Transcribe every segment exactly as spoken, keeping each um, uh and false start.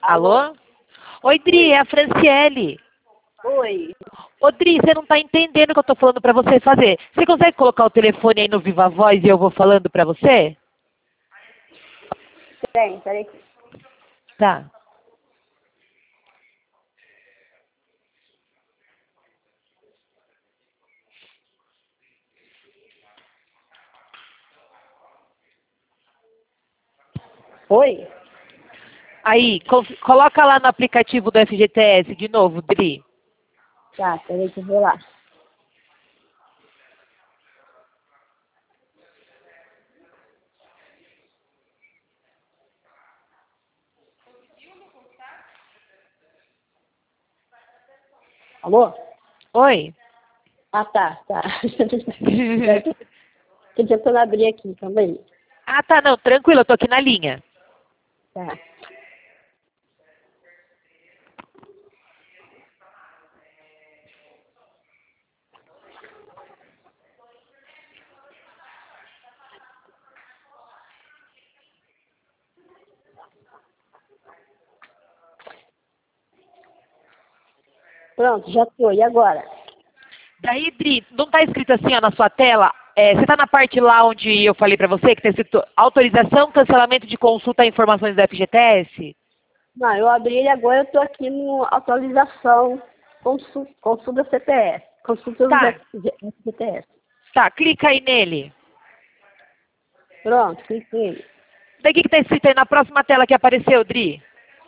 Alô? Alô? Oi, Dri, é a Franciele. Oi. Ô, Dri, você não tá entendendo o que eu tô falando pra você fazer. Você consegue colocar o telefone aí no Viva Voz e eu vou falando pra você? Tem, peraí. Tá. Oi? Aí, co- coloca lá no aplicativo do F G T S de novo, Dri. Tá, peraí que eu vou lá. Alô? Oi. Ah, tá, tá. Tô tentando abrir aqui, calma aí. Ah, tá, não, tranquilo, eu tô aqui na linha. Tá. Pronto, já tô. E agora? Daí, Dri, não tá escrito assim, ó, na sua tela? É, você tá na parte lá onde eu falei pra você, que tá escrito autorização, cancelamento de consulta a informações do F G T S? Não, eu abri ele agora, eu tô aqui no atualização, consul, consulta C P S. Consulta do Tá, F G T S. tá, clica aí nele. Pronto, cliquei. Daí o que, que tá escrito aí na próxima tela que apareceu, Dri?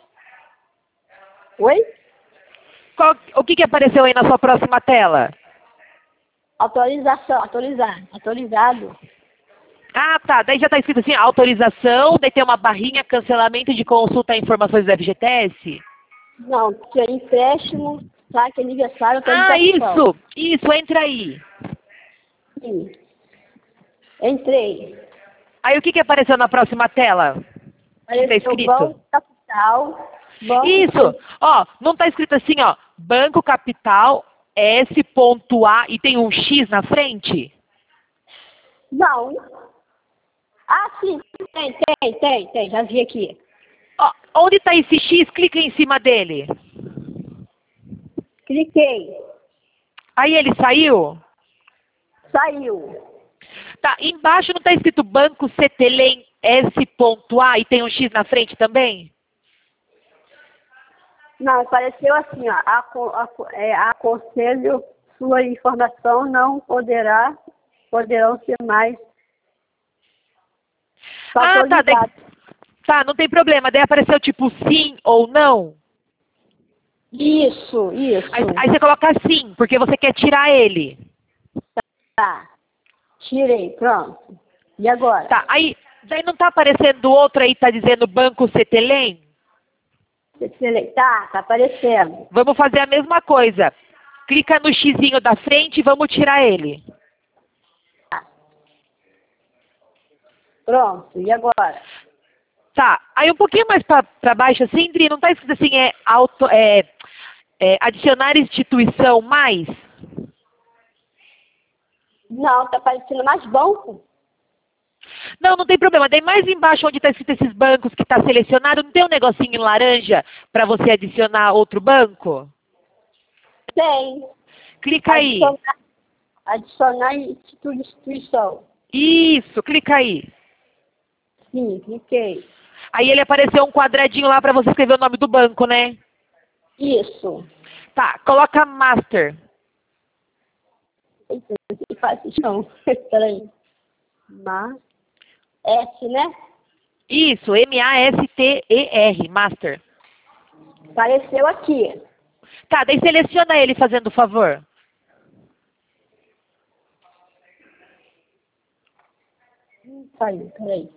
Oi? Qual- o que, que apareceu aí na sua próxima tela? Autorização, autorizar, autorizado. Ah, tá. Daí já tá escrito assim, autorização, daí tem uma barrinha, cancelamento de consulta a informações do F G T S. Não, que é empréstimo, saque, aniversário, Ah, autorização. isso, isso, entra aí. Sim. Entrei. Aí o que, que apareceu na próxima tela? Que tá Apareceu escrito? Banco Capital, Banco Isso, ó, não tá escrito assim, ó, Banco Capital S.A e tem um X na frente? Não. Ah, sim, tem, tem, tem, tem, já vi aqui. Ó, onde tá esse X, clica em cima dele. Cliquei. Aí ele saiu? Saiu. Tá, embaixo não tá escrito Banco Cetelem S.A e tem um X na frente também? Não, apareceu assim, ó, aco- aco- é, aconselho sua informação não poderá, poderão ser mais Ah, tá, daí, atualizadas. tá, não tem problema. Daí apareceu tipo sim ou não. Isso, Aí, isso. aí você coloca sim, porque você quer tirar ele. Tá. Tirei, pronto. E agora? Tá, aí, daí não tá aparecendo outro aí, tá dizendo Banco Cetelem? Excelente. Tá, tá aparecendo. Vamos fazer a mesma coisa. Clica no xizinho da frente e vamos tirar ele. Tá. Pronto, e agora? Tá, aí um pouquinho mais para baixo assim, Dri, não tá escrito assim, é, auto, é, é adicionar instituição mais? Não, tá aparecendo mais banco. Não, não tem problema. Daí mais embaixo onde está escrito esses bancos que está selecionado, não tem um negocinho em laranja para você adicionar outro banco? Tem. Clica aí. Adicionar, adicionar institu- instituição. Isso, clica aí. Sim, cliquei. Aí ele apareceu um quadradinho lá para você escrever o nome do banco, né? Isso. Tá, coloca Master. Eita, que fácil não. Peraí. Ma. S, né? Isso, M A S T E R, Master. Apareceu aqui. Tá, daí seleciona ele fazendo o favor. Hum, Saiu, peraí.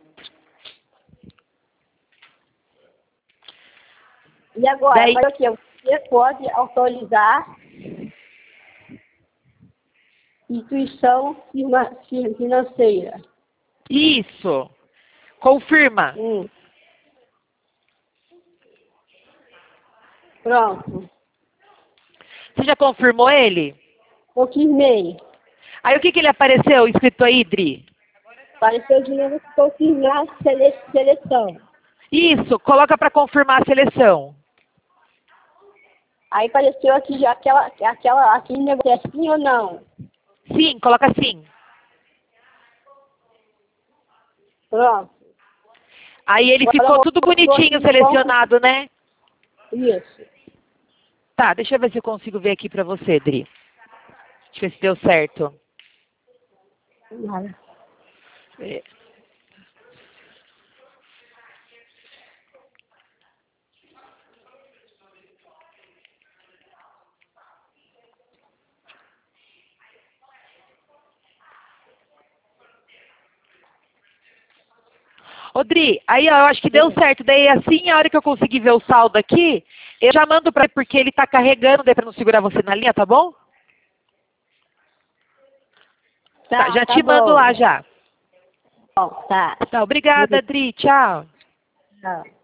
E agora? Daí, Agora o quê? Você pode autorizar instituição firma- fi- financeira. isso. Confirma. Hum. Pronto. Você já confirmou ele? Confirmei. Aí o que, que ele apareceu escrito aí, Dri? Apareceu de novo confirmar sele- seleção. Isso, coloca para confirmar a seleção. Aí apareceu aqui já aquela, aquela, aquele negócio, é sim ou não? Sim, coloca sim. Pronto. Aí ele Agora ficou eu tudo vou- bonitinho vou- selecionado, né? Isso. Tá, deixa eu ver se eu consigo ver aqui pra você, Dri. Deixa eu ver se deu certo. Nada. É. Ô, Dri, aí ó, eu acho que deu certo. Daí assim, a hora que eu conseguir ver o saldo aqui, eu já mando pra ele porque ele tá carregando, daí pra não segurar você na linha, tá bom? Tá, Tá, já tá te mando bom. lá já. Bom, tá. Tá, obrigada, Dri. Tchau. Tá.